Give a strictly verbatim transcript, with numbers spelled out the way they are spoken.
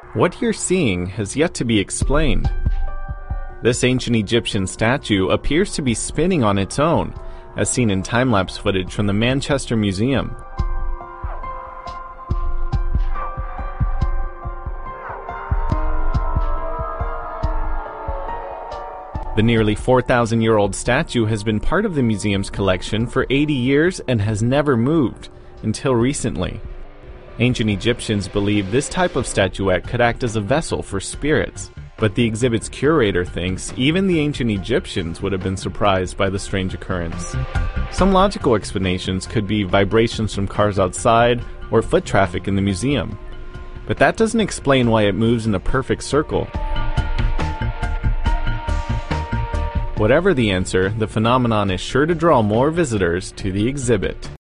What you're seeing has yet to be explained. This ancient Egyptian statue appears to be spinning on its own, as seen in time-lapse footage from the Manchester Museum. The nearly four thousand year old statue has been part of the museum's collection for eighty years and has never moved, until recently. Ancient Egyptians believed this type of statuette could act as a vessel for spirits, but the exhibit's curator thinks even the ancient Egyptians would have been surprised by the strange occurrence. Some logical explanations could be vibrations from cars outside or foot traffic in the museum, but that doesn't explain why it moves in a perfect circle. Whatever the answer, the phenomenon is sure to draw more visitors to the exhibit.